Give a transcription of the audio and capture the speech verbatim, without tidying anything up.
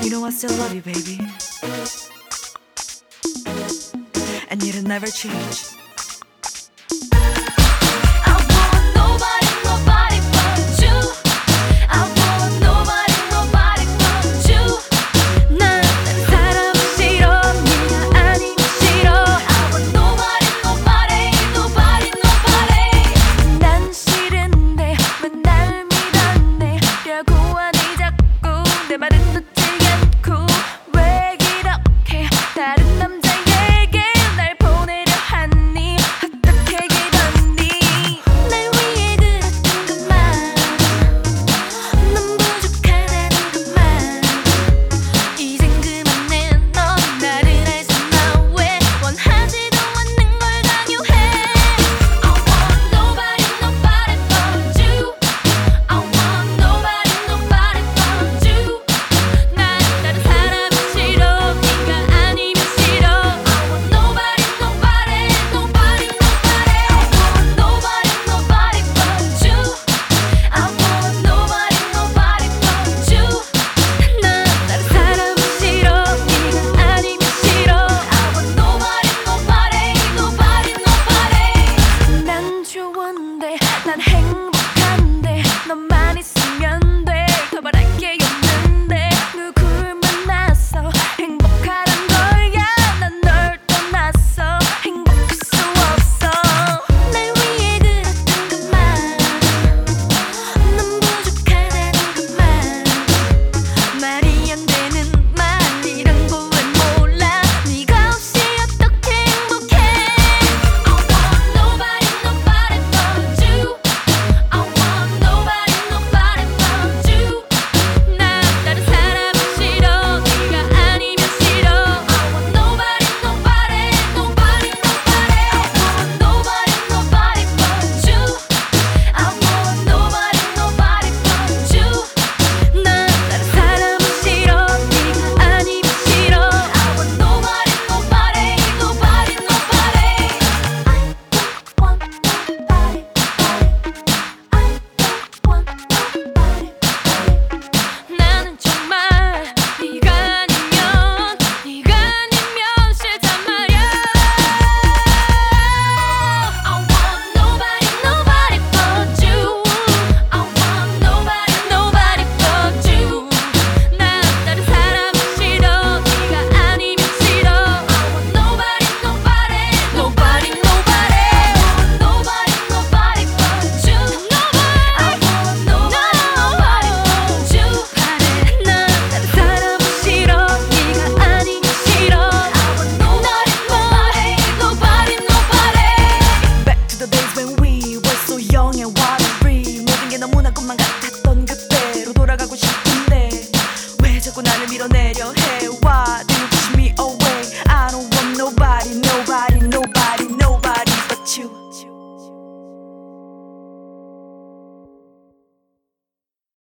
You know I still love you, baby. And it'll never change. 난 행복한데 너만 있으면 돼. 더 바랄 게 없는데 누굴 만나서 행복하란 거야. 난 널 떠났어 행복할 수 없어. 날 위해 그랬던 그 말 넌 부족하다는 그 말 말이 안 되는 말이란 걸 왜 몰라. 네가 없이 어떻게 행복해. I want nobody nobody but you. 너무나 꿈만 같았던 그때로 돌아가고 싶은데 왜 자꾸 나를 밀어내려 해. Why do you push me away?